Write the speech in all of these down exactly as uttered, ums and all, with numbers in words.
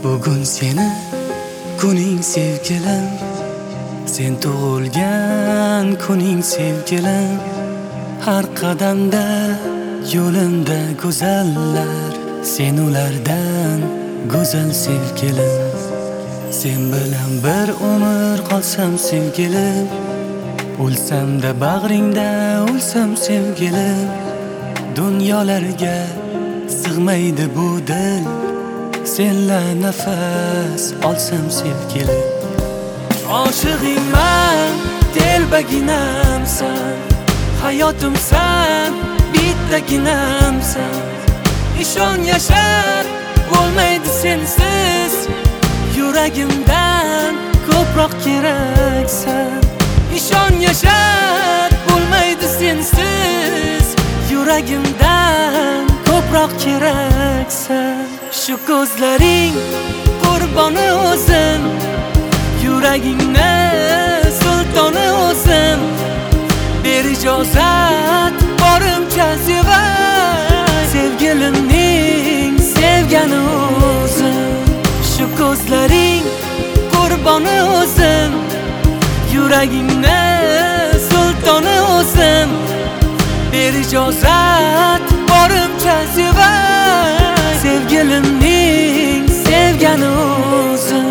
Bugun seni kuning sevgilim, sen tug'ilgan kuning sevgilim. Har qadamda yo'limda go'zallar, sen ulardan go'zal sevgilim. Sen bilan bir umr qolsam sevgilim, o'lsam-da bag'ringda o'lsam sevgilim. Dunyolarga sig'maydi bu dil, senla nafas olsam sevgilim. Oshig'ingman, telbaginamsan, hayotimsan, bittaginamsan. Ishon yashar bo'lmaydi sensiz, yuragimdan ko'proq keraksan. Ishon yashar bo'lmaydi sensiz, yuragimdan ko'proq keraksan. Shu ko'zlaring qurboni o'zim, yuragingni sultoni o'zim. Ber ijozat borimcha sevay, sevgilimning sevgani o'zim. Shu ko'zlaring qurboni o'zim, yuragingni sultoni o'zim. Ber ijozat borimcha sevay, sevgilimning sevgani o'zim.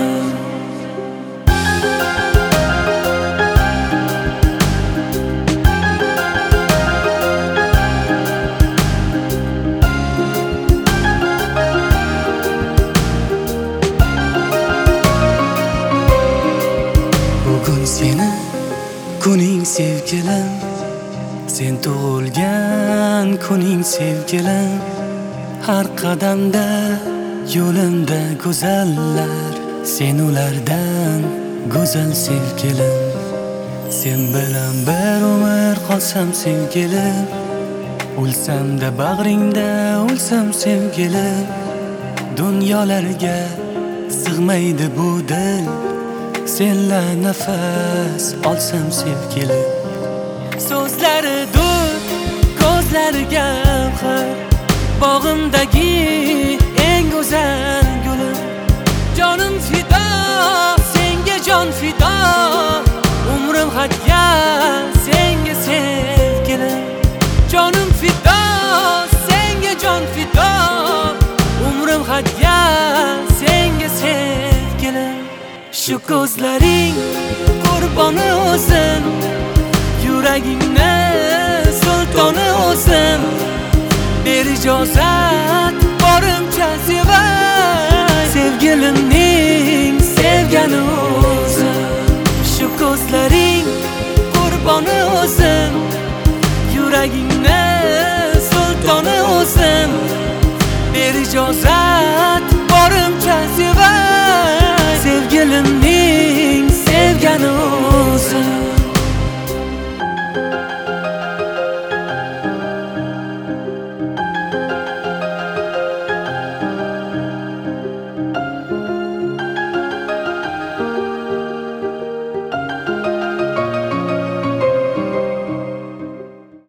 Bugun seni kuning sevgilim, sen tug'ilgan kuning sevgilim. Har qadamda yo'limda go'zallar, sen ulardan go'zal sevgilim. Sen bilan bir umr qolsam sevgilim, o'lsam-da bag'ringda o'lsam sevgilim. Dunyolarga sig'maydi bu dil, senla nafas olsam sevgilim. So'zlari dur, ko'zlari gavhar, bog'imdagi eng go'zal gulim. Jonim fido, senga jon fido, umrim hadya senga sevgilim. Jonim fido, senga jon fido, umrim hadya senga sevgilim. Shu ko'zlaring qurboni o'zim, yuragingni sultoni o'zim. Ber ijozat borimcha sevay, sevgilimning sevgani o'zim. Shu ko'zlaring qurboni o'zim, yuragingni sultoni o'zim. Ber ijozat